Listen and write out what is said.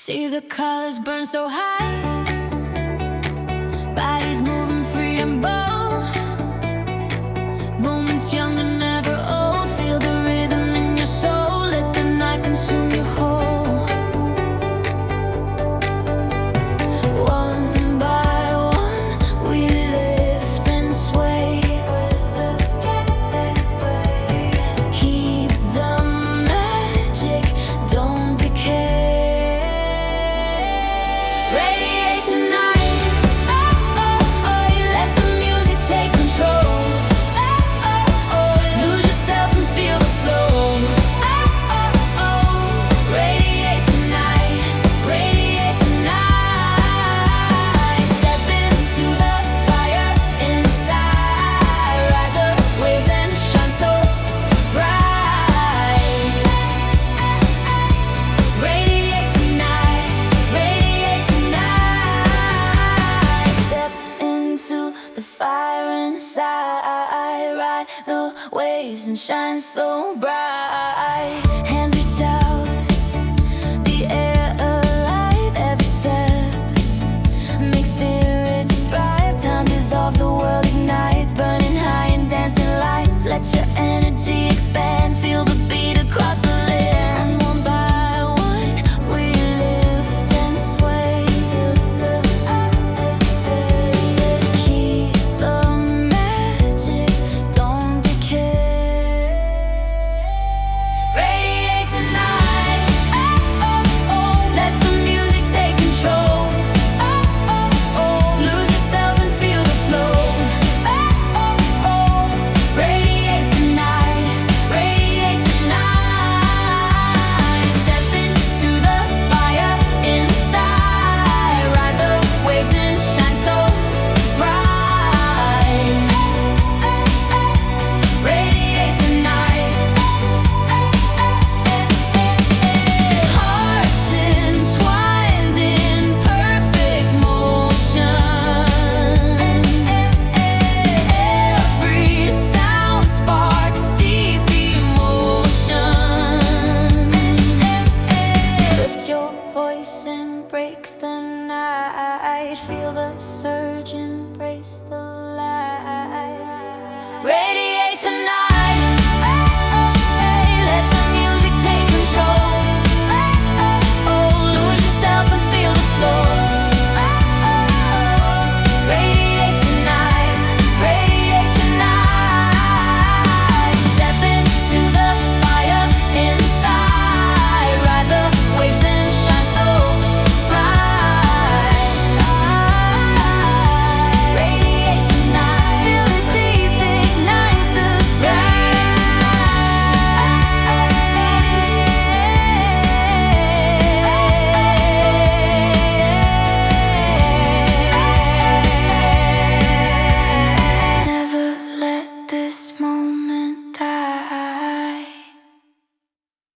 See the colors burn so high, bodies moving free and bold, moments young and never old. Feel the rhythm in your soul, let the night consume you whole. One by one we lift and sway, keep the magic, don't decay. Radiate tonight, oh, oh, oh, you let the music take control. Oh, oh, oh, lose yourself and feel the flow. Oh, oh, oh, radiate tonight, radiate tonight. Step into the fire inside, ride the waves and shine so bright. Radiate tonight, radiate tonight. Step into the fire inside, ride the waves and shine so bright. Hands reach out, the air alive, every step make spirits thrive. Time dissolves, the world ignites, burning high in dancing lights. Let your energy expand, feel the beat across the land. One by one we lift and sway, keep the magic, don't decay. Radiate tonight, oh, oh, oh, let the music take control. Oh, oh, oh, lose yourself and feel the flow. Oh, oh, oh, radiate tonight, radiate tonight. Step into the fire inside, ride the waves and shine so bright. Radiate tonight, hearts entwined in perfect motion. Every sound sparks deep emotion. Lift your voice and break the night. Feel the surge, embrace the light. Radiate tonight.